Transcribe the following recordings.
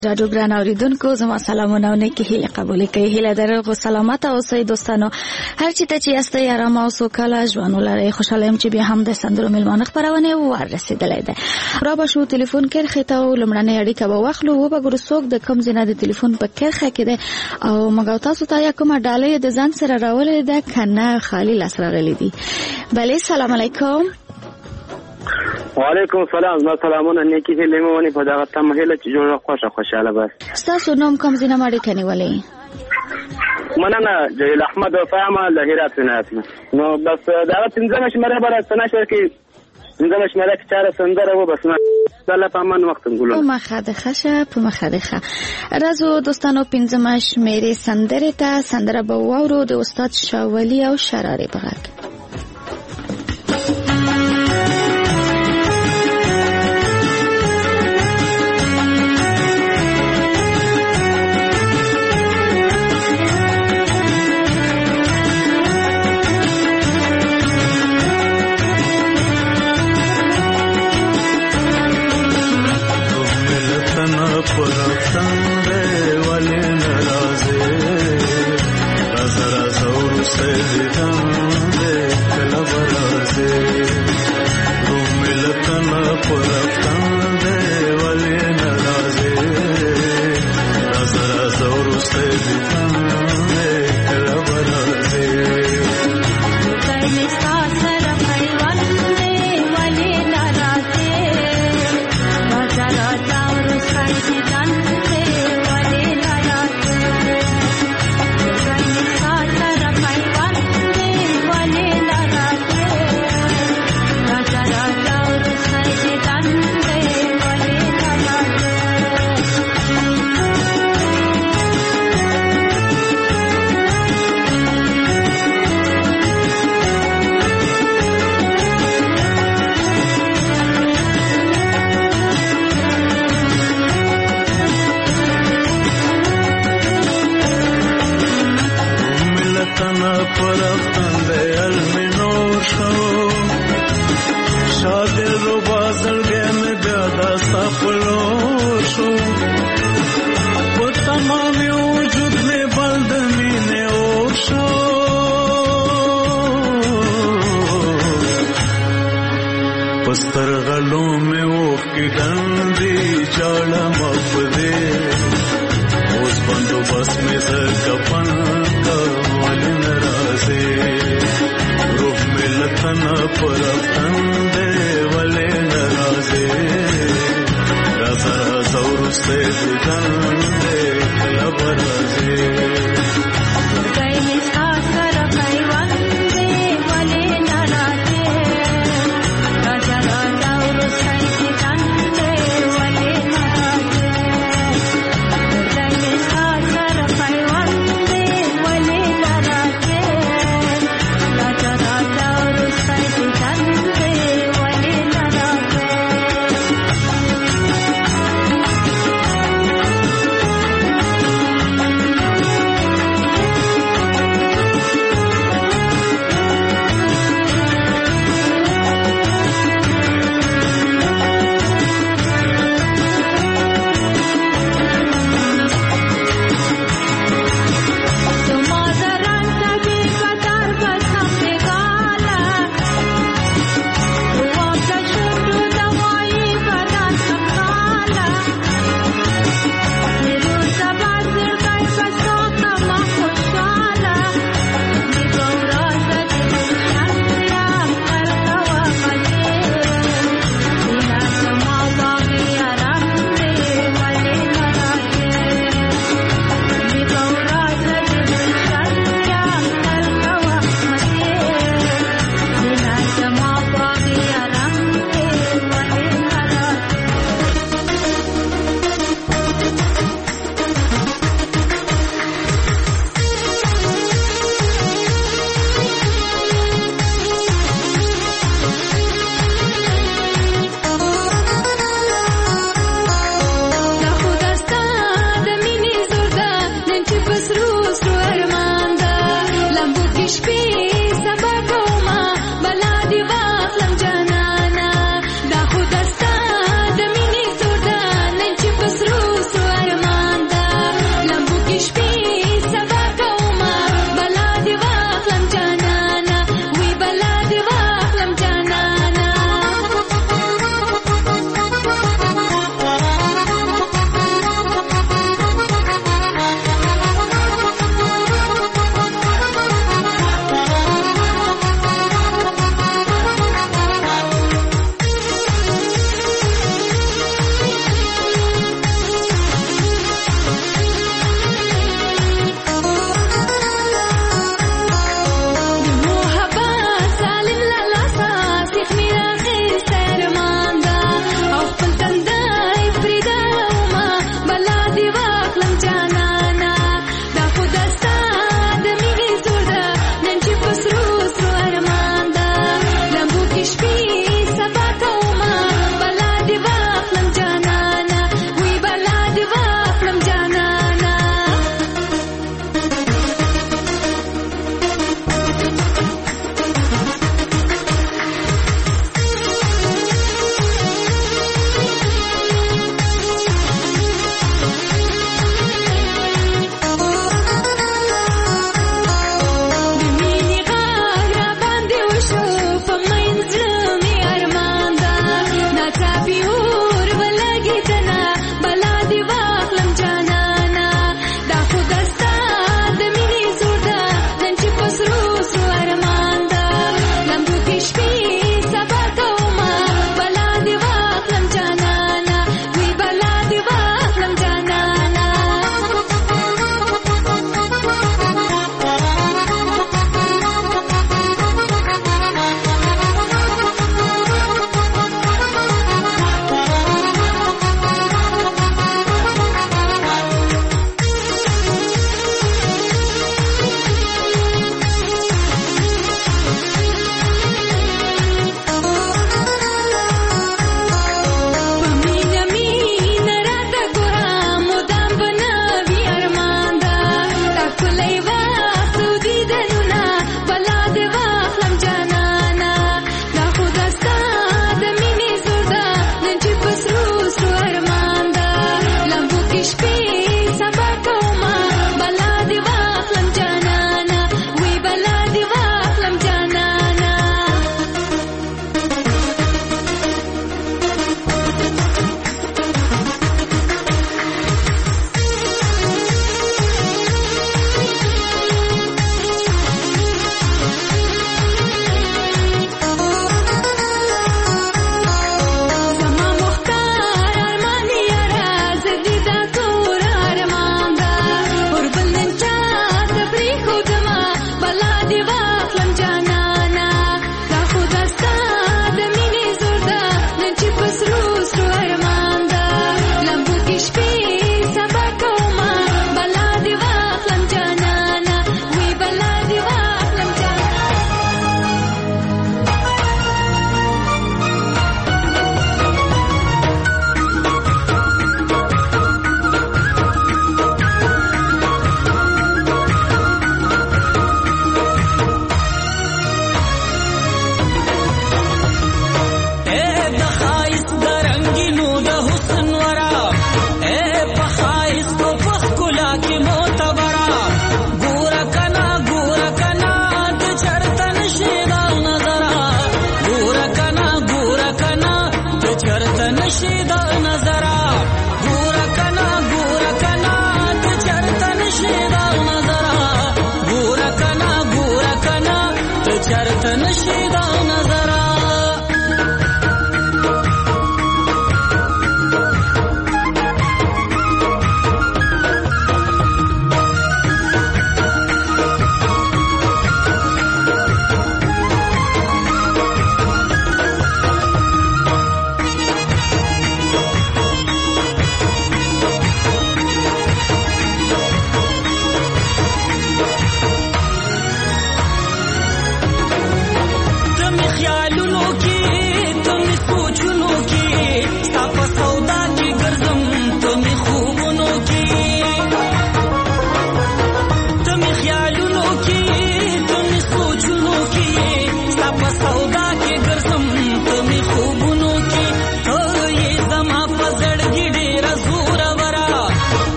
راډیو ګران اوریدونکو زما سلامونه او نیکی هیله قبول کړئ. هیله درغه سلامت اوسئ دوستانو. هر چی ته چې یاستئ آرام او سوکاله ژوند ولرئ. خوشاله یم چې بیا هم د سندرو میلمانه خپرونه ورسېدلې ده. را به شو ټلیفون کرخه ته لمړنۍ اړیکه به واخلو او به ګورو څوک د کم زینه د ټلیفون په کرخه کې ده او موږ تاسو ته یا کومه ډالۍ د ځان سره راولې ده کنه خالی لاس راغلي دي. بله سلام علیکم. وعلیکم السلام. زما سلامونه نیکی هیله مې ونی په دغه تمه هیله چې جوړه خوشاله بس. تاسو نوم کوم زینه ماړی کني ولې؟ مننه جلیل احمد فاهمه له هرات نه. نو بس دا څنګه شمره بره سناشه کې څنګه شمره کې چاره سندره و بس نه الله پامن وخت ګلو په مخاده خشه په مخاده خه رازو دوستانو پنځمه شمیرې سندره ته سندره به وورو د استاد شاولی او شراری بغاک.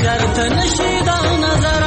چرته نشي دا نظر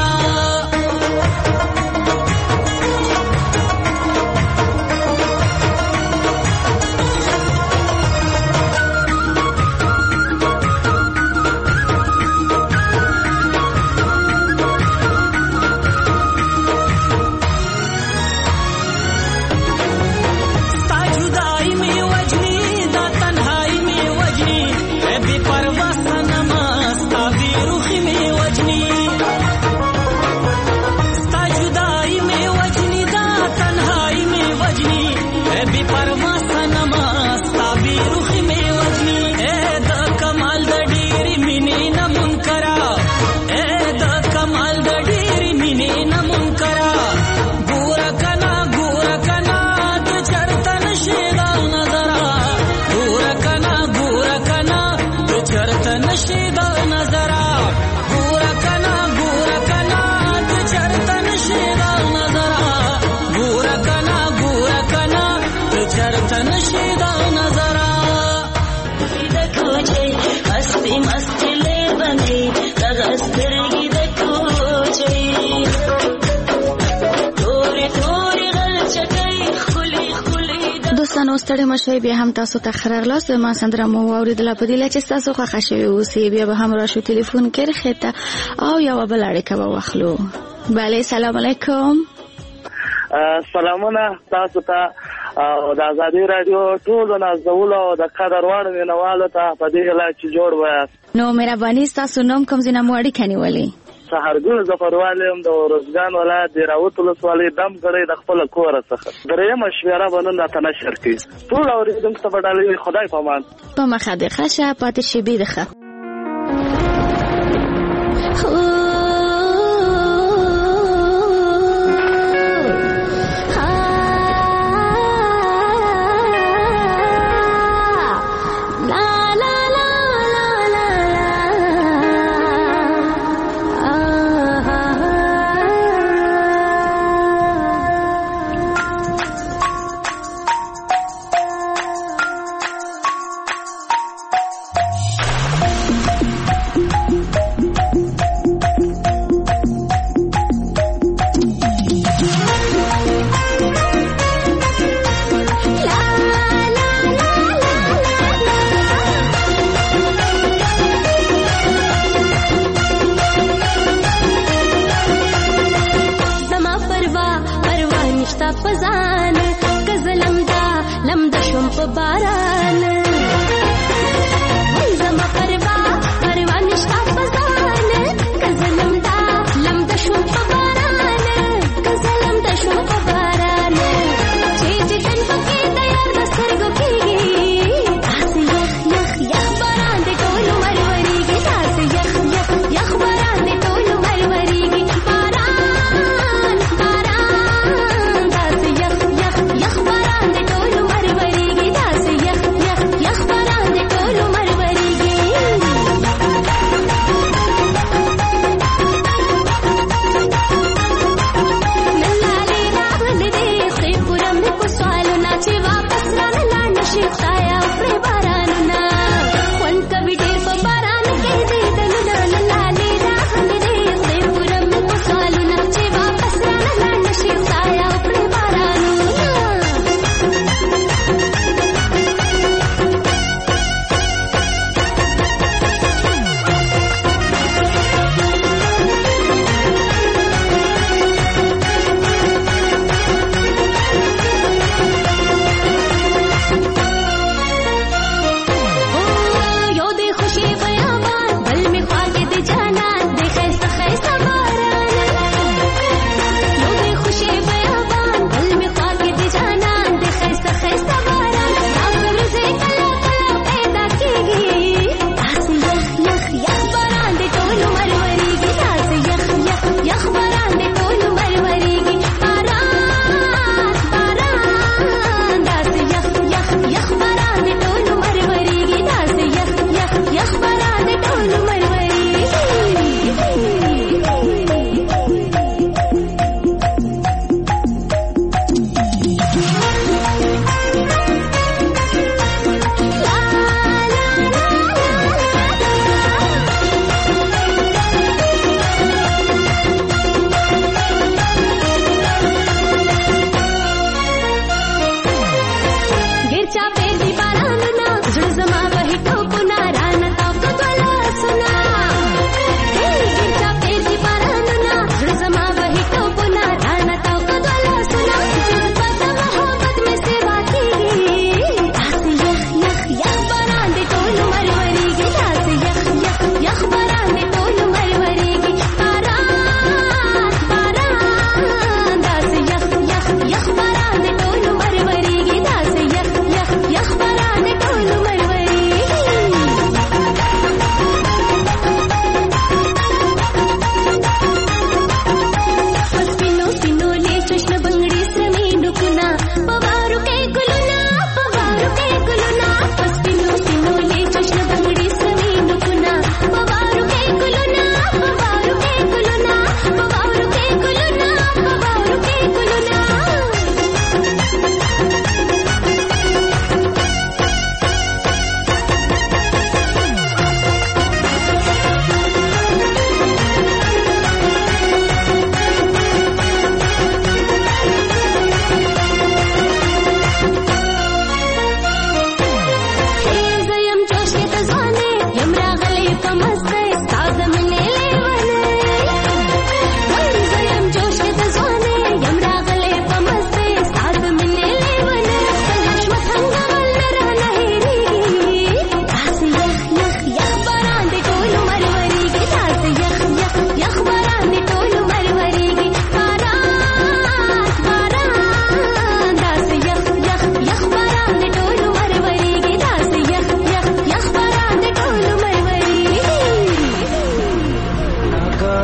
دوستانو ستړي مشوي بیا هم تاسو ته خرغلاس ما سندره مو اوریدله په دې چې تاسو خوښ شوي اوسئ بیا به هم راشو ټلیفون کې خته او یو بل اړیکه به واخلو. بله سلام علیکم. سلامونه تاسو ته او د ازادي رادیو ټول نازول او د قدر وړ وینوالو ته په دې لا چې جوړ وای. نو مهرباني تاسو نوم کوم ځای مو اړیکه نیولې؟ سحرګل ظفروالم د روزګان ولایت د راوت ولسوالۍ دم غړي د خپل کور څخه دریم مشوره باندې ته نشر کی ټول اوریدونکو ته بدلې خدای پامان په مخه د خشه پاتې شي بيدخه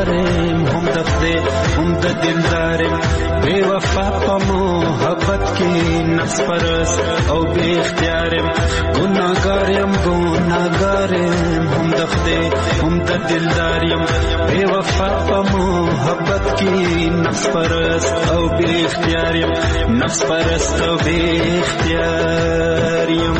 یارم هم د خدای هم د دلدارم بے وفا په محبت کې نفس پرست او بے اختیارم ګناهګارم هم د خدای هم د دلدارم بے وفا په محبت کې نفس پرست او بے اختیارم نفس پرست او بے اختیارم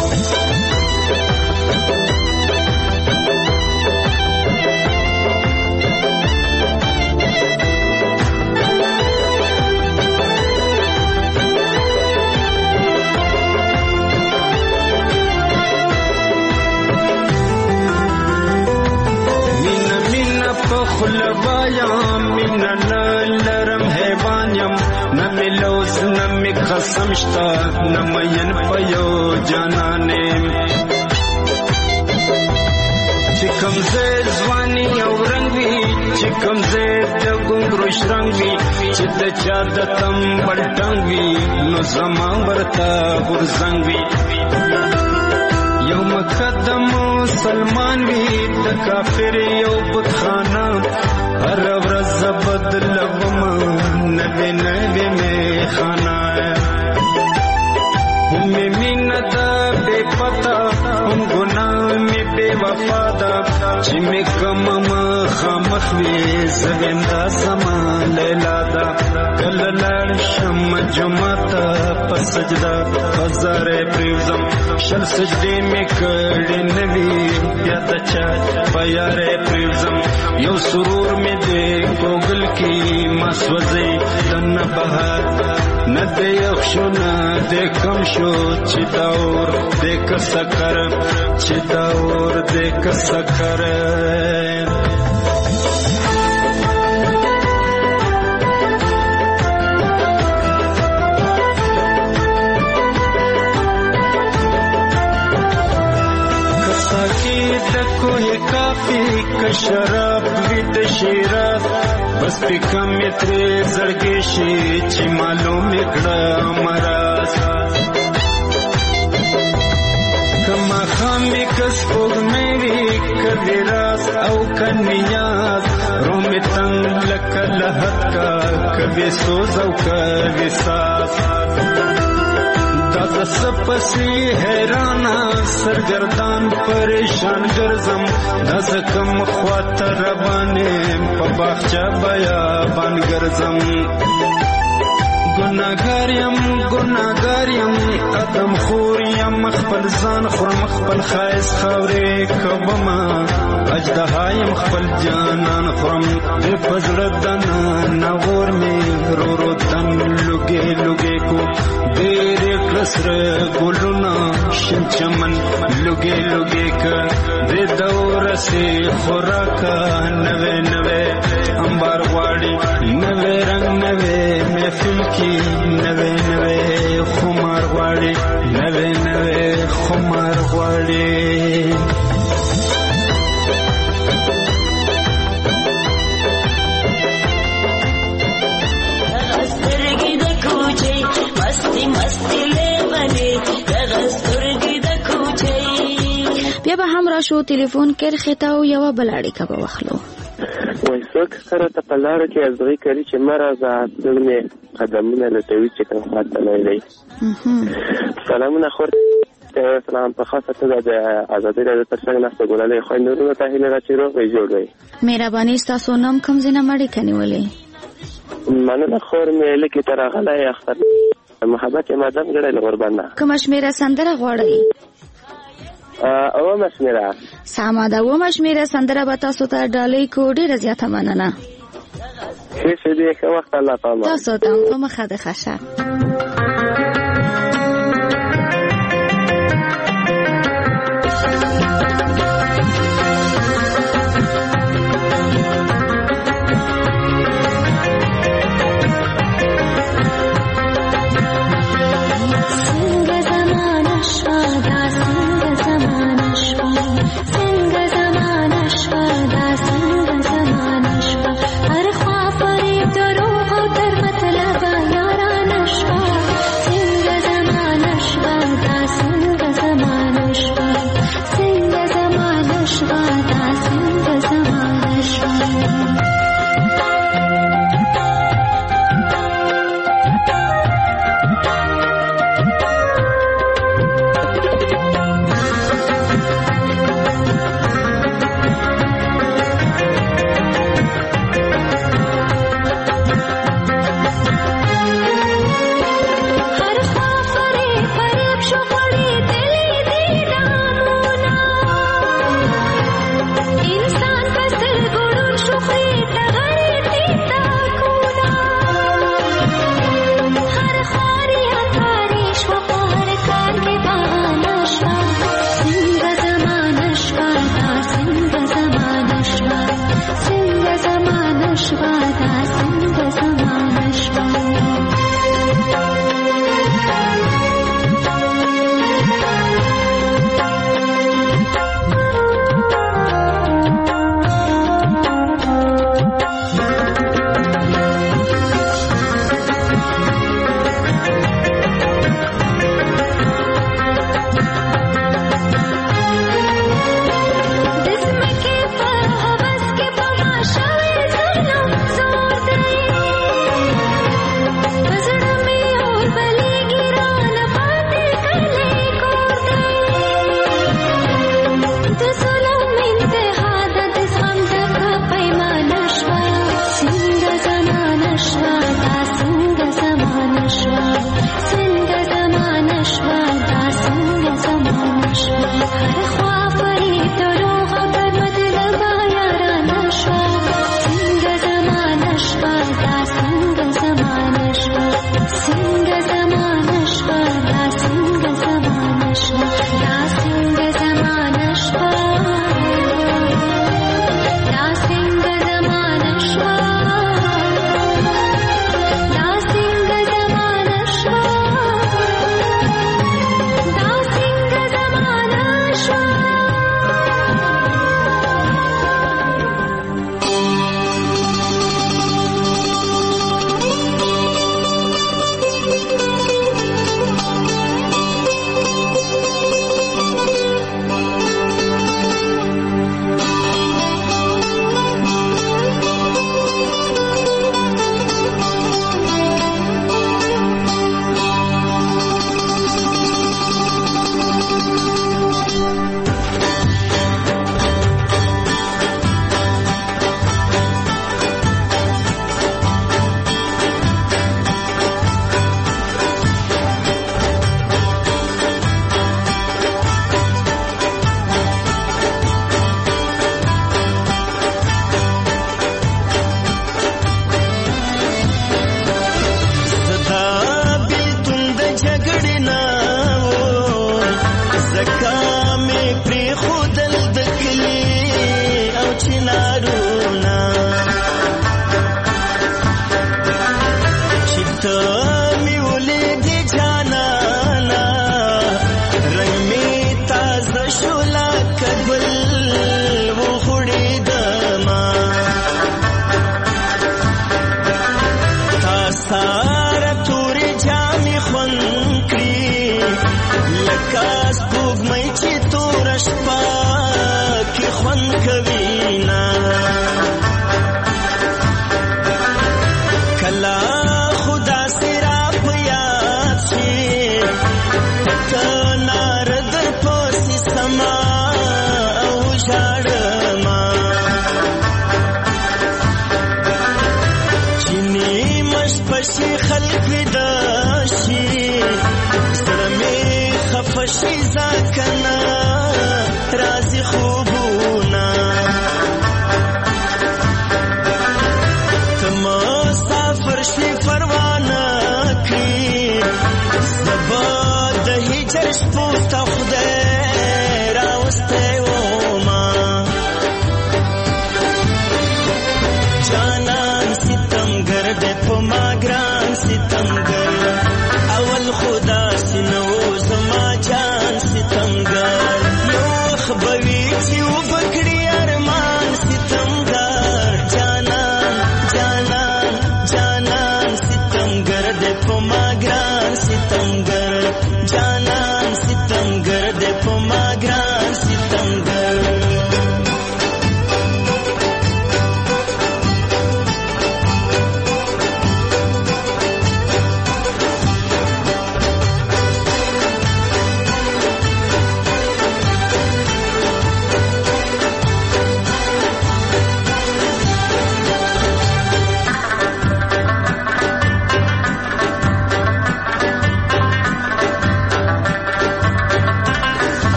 خلوایا مینا نلرم حیوانیم نمیلوز نمی قسم شتا نمین پیو جانانیم چکم زید زوانی او رنگ وی چکم زید دگونگروش رنگ وی چد چادتم بلٹنگ وی نو زمان برتا برزنگ وی یو مقدم مسلمان وی د کافر یو بتخانه هر ورځ بدلوم نوی نوی می خانه هم مینا دا بے پتا هم گناه می بے وفا دا چی می کمم خامخ وی زویم دا زمان لیلا دا کل لڑ شم جمعتا پسجدہ بزار پریوزم شل سجدی می کڑی نوی بیادا چاچ بیار پریوزم یو سرور می دے گوگل کی مسوزی دن بہار ندے یخشو ندے کم شو چی دور دے کسکر چی دور دے کسکر کوئی کافی کا شراب وید شیراز بس پی کم اترے زرگیشی چی معلوم اکڑا مراز کما خامی کس پوگ میری کدی راز او کنیاز رومی تنگ لکا لحد کا کبھی سوز او کبھی ساز دادا سپسی حیرانا سرگردان پریشان گرزم دادا کم خواتر ربانیم پا باخچا بیابان گرزم گناهګاریم ادم خوریم خپل ځان خورم خپل خایس خاورې کبما اجدهایم خپل جانان خورم د پزړه دنه نور می رو رو تن لګې لګې کو ډېر کسر ګلونا شین چمن لګې لګې ک د دور سي خوراکا نوې نوې انبار واړي نوې رنگ نوې محفل کی نوے نوے خمار غواړي نوے نوے خمار غواړي غسترګي د کوچي مستی مستی لېونې غسترګي د کوچي بیا به هم راشو ټلیفون کرخه ته او یو بلاړی کا به وخلو وای څوک سره ته په لاره کې ازغي کوي چې مرزه دلمه قدمونه لټوي چې کوم خاطر لري سلامونه خور سلام په خاصه ته د آزادۍ د ترڅنګ نه ستګولې خو نورو ته هیله راچې روغې جوړوي مهرباني تاسو نوم کوم زینه مړی کنيولې مننه خور مې لکه تر غلای اختر محبت مادام ګړې لغربانه کوم شمیره سندره غواړي او مشمیره ساما دا و مشمیره سندره به تاسو ته ډالۍ کو ډیره زیاته مننه هیڅ دې ښه وخت الله پاما تاسو ته په مخه د خشه हर ख्वाब पर दरो हो तर मतलब यारा नशा لارونه چې ته مې ولیدې جانانه رنګ مې تازه شو لکه ګل وغوړېدمه تا ساره تورې جامې خوند کړي لکه سپوږمۍ چې توره شپه کې خوند کوي نه کله خدا سره په یاد شي ته ناره در پسې سما او ژاړمه چې نیمه شپه شي خلک ویده شي زړه مې خفه شي ځکه نه راځي خوبونه ته مسافر شوې پروانه کړي زه به د هجر شپو ته خدای راوستی ومه جانان ستمګر دی په ما ګران ستمګر اول خدا سینو زما جان ستمګر یو وخت به وي چې وبکړي ارمان ستمګر جانان جانان جانان ستمګر دی په ما ګران ستمګر جانان ستمګر دی په ما ګران ستمګر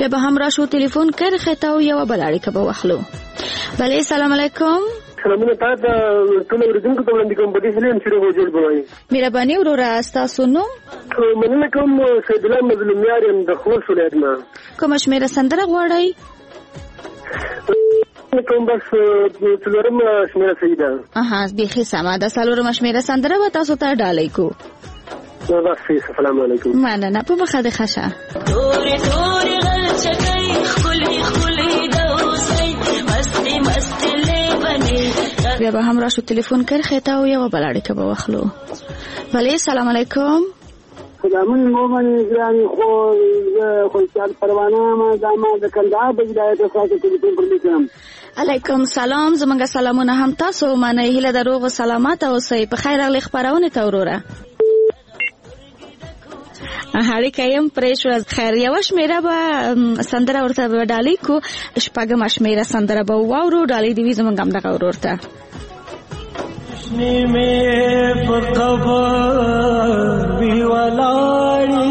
بیا به هم راشو تلیفون کرخه ته او یو بل اړیکه به واخلو. بله سلام علیکم. سلامونه تاسو ټول اوریدونکو ته وړاندې کوم په دې هیله چې روغ جوړ بوي. مهرباني وروره ستاسو نوم؟ مننه کوم سید الله مظلومیار یم د خوست ولایت نه. کومه شمیره سندره غواړئ؟ کوم بس څلورم شمیره سیده. بیخي سمه ده. څلورم شمیره سندره به تاسو ته ډالۍ کو. السلام علیکم. مننه په مخه د خشه. تورې تورې غلچکۍ ښکلې ښکلې د اوسۍ مستې مستې لیونې. بیا به هم راشو تلیفون کرخې ته او یوه بل اړیکه به واخلو. بله سلام علیکم. سلامون مومن ګرانې خوشحال پروانه ما د کندهار د ولایت څخه تلیفون پر لیکم. علیکم سلام. زمونږ سلامونه هم تاسو منئ. هیله د روغ و سلامت اوسئ. په خیر راغلئ خپرونې ته وروره. اړیکه یم پرې شوه. خیر یوه شمیره به سندره ورته به ډالۍ کو. شپږمه شمیره سندره به واورو. ډالۍ دې وي زمونږ همدغه ورور ته. شنی مې په قبر وی ولاړې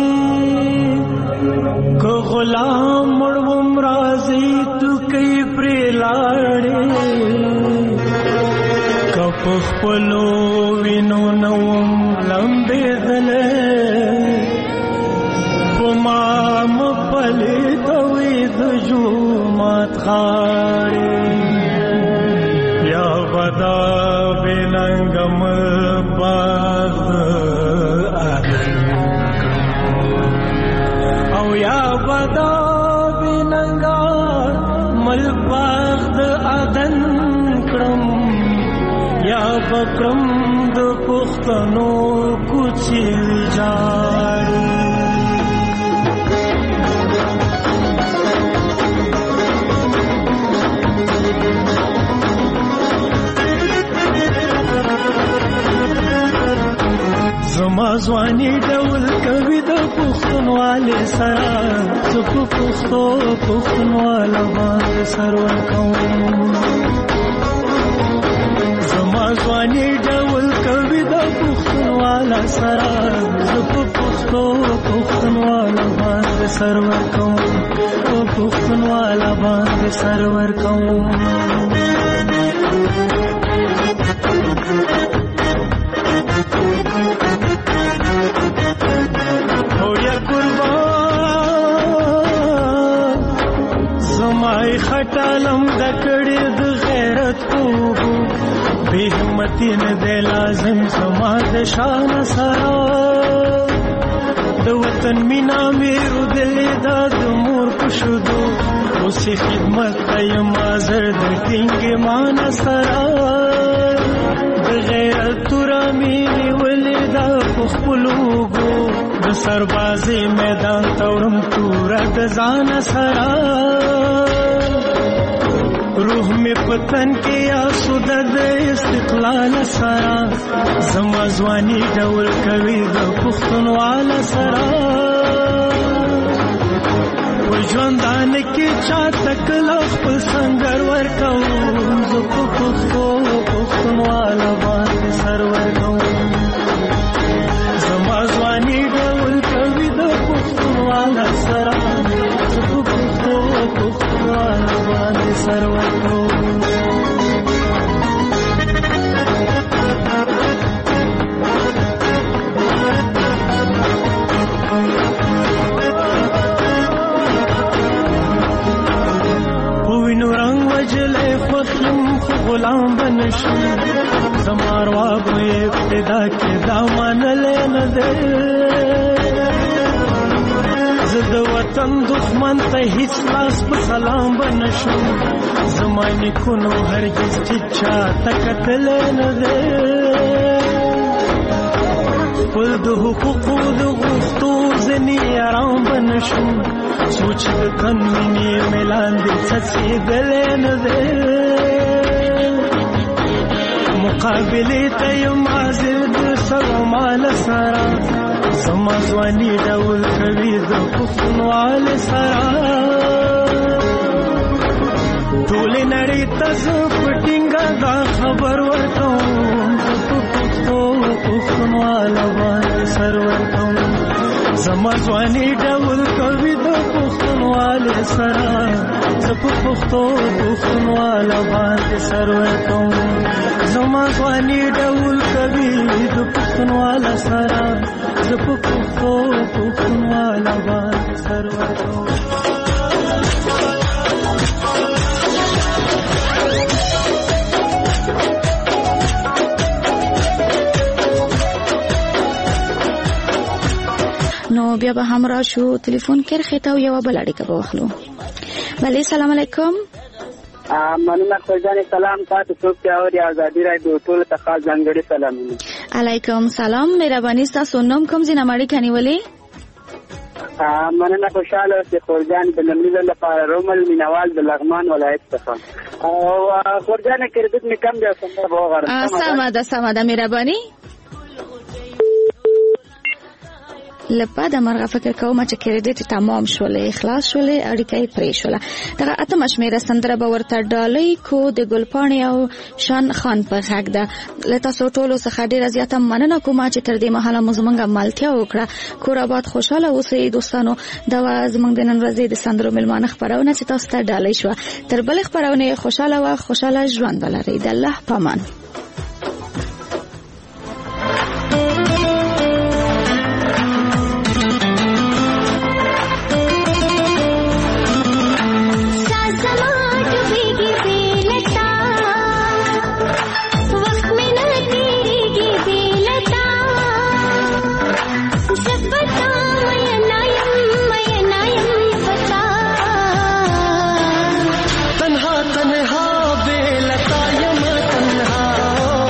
کو غلام مړوم راځي تو کوي پرې لاړې کپ خپلو وینو نوم لمبېدلې په ما مپلې دوی د جومات خاړې یا بدا بننګم باغ او یا بدا بننګا مل باغ د اذن کړم یا بکرم د پښتنو کوڅې جاړي. زما ځواني ډول کوي د پښتونوالې سره زه په پښتو پښتونواله باندې سر ورکوم. زما ځواني ډول کوي د پښتونواله سره زه په پښتو پښتونواله باندې سر ورکوم. په پښتونواله باندې سر ورکوم. زمای خټالم د کړي د غیرت کوو به همتی نه د لازم زما د شان سره د وطن مینا مې رودلې د مور پښودو اوسې خدمت یم حاضر د ټینګ مان سره د غیرت تورا مې ولې د خپلوګو د سربازي میدان تورم تورا د ځان سره روح می پتن کې آسود د استقلال سره زما ځواني ډول کوي د پښتونواله سره و ژوندان کې چا تکلف په سنگر ورکوم زه په پښتو پښتونواله باندې سر ورکوم. زما ځواني ډول کوي د پښتونواله سره زه په پښتو پښتونواله باندې سر ورکوم. غلام بنشم زمار واب ابتدا کې دا منلې نه ده زد وطن دښمن ته هیڅ لاس په سلام بنشم زمانه کو نو هرگز چا تکتل نه ده ول د حقوقو د غوښتو ځنی آرام بنشم سوچ د قانوني ملان دې څه دل نه ده مقابله ته یم حاضر د سلام سره زما ځواني ډول کوي د پښتونواله سره ټول نړۍ ته زه پټینګه دا خبر ورکوم په پښتو پښتونواله باندې سر ورکوم. زما ځواني ډول کوي د پښتونواله پښتونواله سره زپو پښتونواله باندې سروي کوم زما ځواني ډول کوي د پښتونواله سره زپو پښتونواله باندې سروي کوم نو بیا به هم را شو تلیفون کرخه ته یو بل اړیکه به واخلو. بله سلام علیکم. مننه خدای سلام تاسو څوک اوري ازادي راډیو ټول ته خاص ځانګړي سلامونه. علیکم سلام مهرباني تاسو نوم کوم ځای نماړي کنيولې؟ مننه خوشاله چې خورجان د لمړي لپاره رومل مینوال د لغمان ولایت څخه او خورجان کړدت می کم دی څنګه وغواړم. سمه ده مهرباني. لپاره د مرغه فکر کوم چې کریډټ تمام شولې اخلاص شولې اړیکې پرې شوله دغه اتم شمیره سندره به ورته ډالۍ کو د ګلپاڼې او شان خان په غږ ده. لته سو ټولو څخه ډیره زیاته مننه کوم چې تر دې مهاله مزمنګ مالتیا وکړه. کور آباد خوشاله اوسئ دوستانو. دا زمونږ د نن ورځې د سندرو ملمانه خبرونه چې تاسو ته ډالۍ شو. تر بل خبرونه خوشاله او خوشاله ژوند ولرئ. د الله پامان. तन्हा बेलता यम तन्हा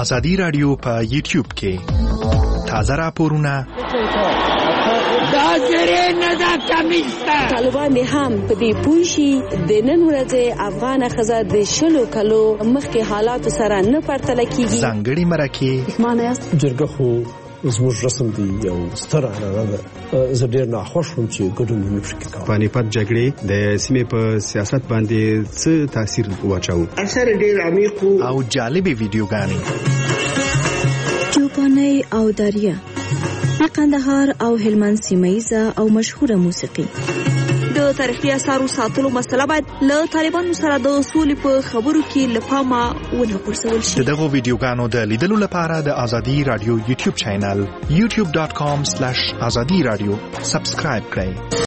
ازادي رادیو په یوټیوب کې تازه راپورونه طالبان هم په دې پوه شي د نن ورځې افغان ښځه د 20 کالو مخکې حالاتو سره نه پرتله کیږي. ځانګړي مرکې جرګه خو زموږ رسم دی یو ستر عنعنه ده. زه ډېر ناخوښ وم چې ګډون مې پکې کاوه. پانیپت جګړې د سیمې په سیاست باندې څه تاثیر واچاوه؟ اثر ډېر عمیق او جالبې ویډیوګانې چوپانۍ او دریا د قندهار او هلمند سیمه‌یزه او مشهوره موسیقي. د تاریخي اثارو ساتلو مسله باید له طالبانو سره د اصول په خبرو کې له پامه ونه غورځول شي. دغه ویډیوګانو د لیدلو لپاره د ازادي رادیو یوټیوب چینل youtube.com/azadi radio سبسکرایب کړئ.